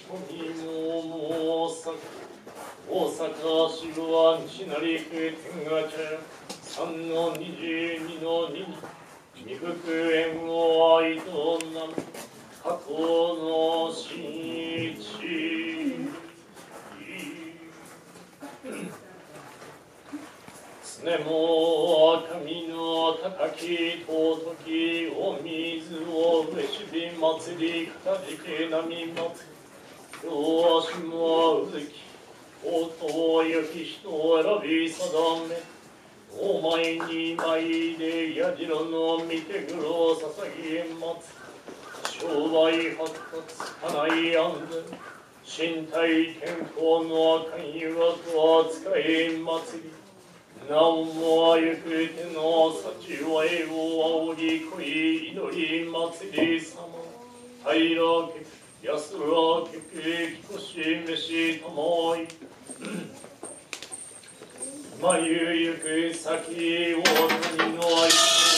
こみもさ大阪市は西成区天下茶屋3の22の2に未復縁を愛となる加藤の真一常も神の高き尊きお水を上しび祭りかたじけなみ祭り両足もうずき応答よき人を選び定めお前に舞でやじろの見てぐろを捧げ祭商売発達家内安全身体健康の寛容と扱い祭りなおもゆく手の幸を煽り恋祈り祭り様平らけく安らけくきこしめしともいまゆゆく先を国の愛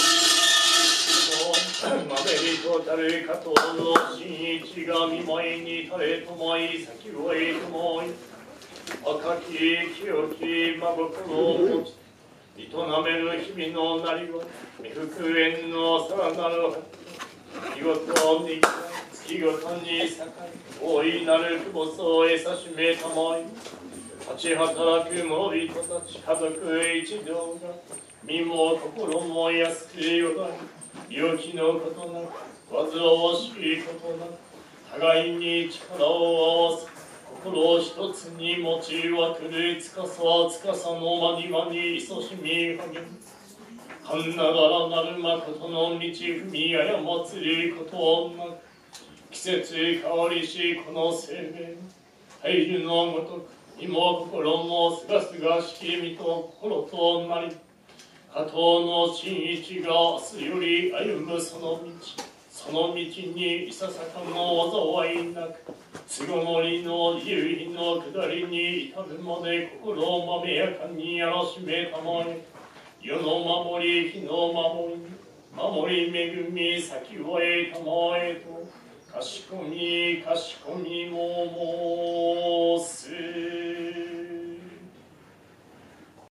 まべりとたる加藤の真一が見舞いに垂れともい先をへともい赤き清き真心を持ち営める日々のなりは未復縁のさらなる日ごとに月ごとに栄大いなる久保層へさしめたまい立ち働く者人たち家族一同が身も心も安くよだり病気のことなく煩わしいことなく互いに力を合わせ心を一つに持ち分ける司は司の間に間に勤しみ励むかんながらなる誠の道踏み誤つることなく季節変わりしこの生命大樹のごとく身も心もすがすがしき身と心となり加藤の真一が明日より歩むその道にいささかの災いなく巣ごもりの夕日の下りに至るまで心をまめやかにやらしめたまえ世の守り日の守り恵み先を得たまえとかしこみ申す